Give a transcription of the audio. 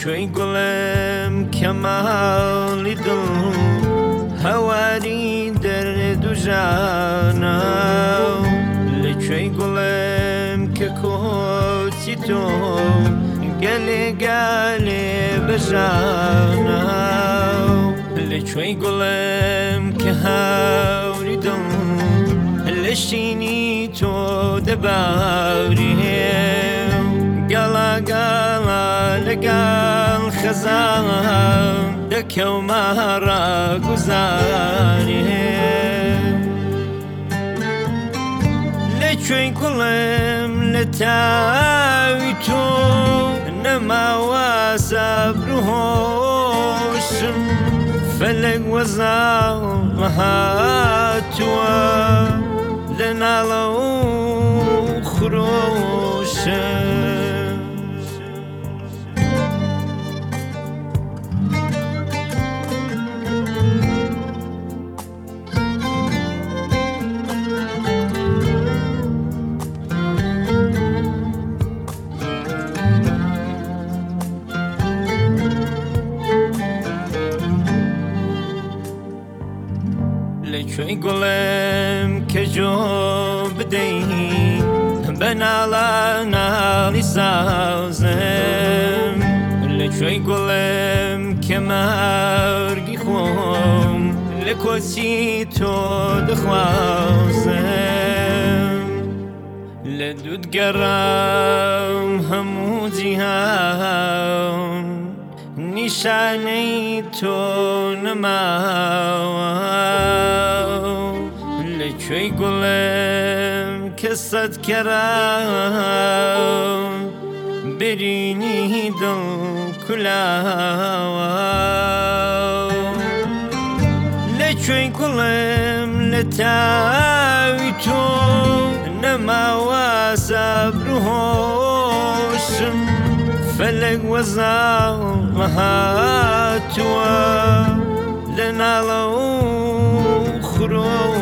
لچوی گلم کمالی دل هواری در دو جانم لچوی گلم که کوچی تو گلی گلی بجانم لچوی گلم که هوری دل لشینی تو دباریم گلا گلا لگل خزان دکو مهرا گزاریم لچوی گلم لتاوی تو نما واسب روحشم فلق وزاهاتوا لنالو خروشم لچوی گلم که جو بدهی بنالا نالی سازم لچوی گلم که مرگی خوم لکوچی تو دخوازم لدود گرم همو جیهان نشانه تو نماوم لچوی گلم که صد کرم برینی دل کلاوم لچوی گلم لتاوی تو نماواسب روحشم فلق وزاهاتوا لنالو خروشم